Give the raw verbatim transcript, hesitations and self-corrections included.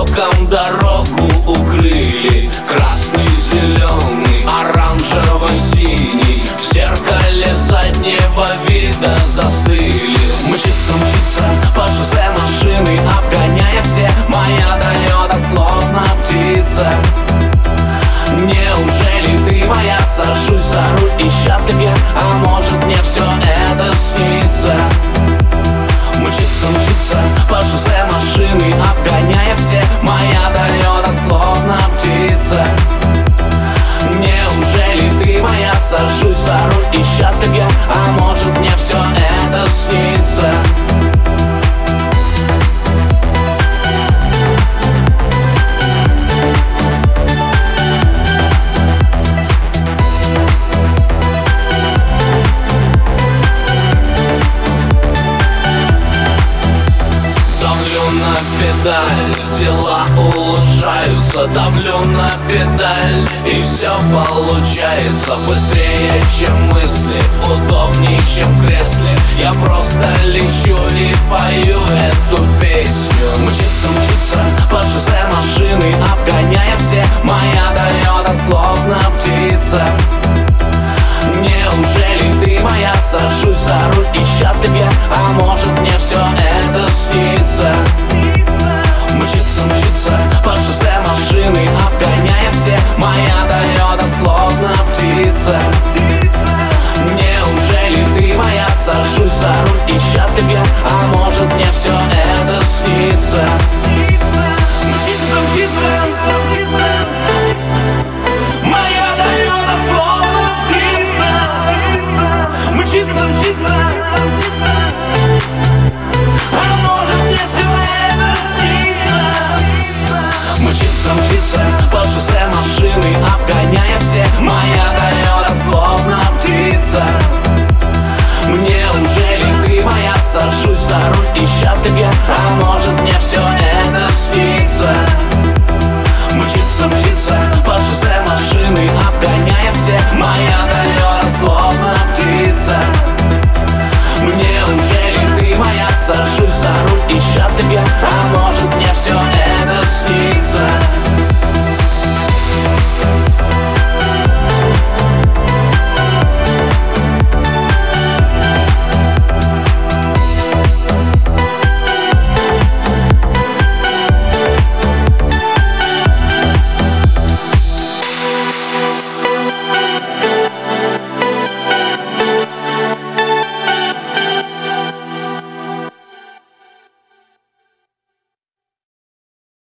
боком дорогу укрыли. Красный, зеленый, оранжевый, синий в зеркале заднего вида застыли. Мчится, мчится по шоссе машины, обгоняя все. Моя Тойота словно птица. Неужели ты моя? Сажусь за руль и счастлив я, а может мне все это снится. Мчится, мчится по шоссе машины, обгоняя все. Моя Тойота словно птица. Неужели ты моя? Сажусь за руль и счастлив я, а может мне все это снится. Педаль, дела улучшаются, давлю на педаль, и все получается быстрее, чем мысли, удобнее, чем в кресле. Я просто лечу и пою эту песню. Мчится, мчится по шоссе машины, обгоняя все. Моя Тойота словно птица. Неужели ты моя? Сажусь за руль и счастлив я, а может мне все это снится. Мчится, мчится по шоссе машины, обгоняя все. Моя Тойота словно птица. Неужели ты моя? Сажусь за руль и счастлив я, а может мне все это снится. Мчится, мчится моя Тойота словно птица. Мчится, мчится, а может мне все это снится. Мчится, мчится по шоссе машины, обгоняя все. Моя Тойота словно птица. Неужели ты моя? Сажусь за руль и счастлив я, а может мне все это снится. Мчится, мчится по шоссе машины, обгоняя все. Моя Тойота словно птица.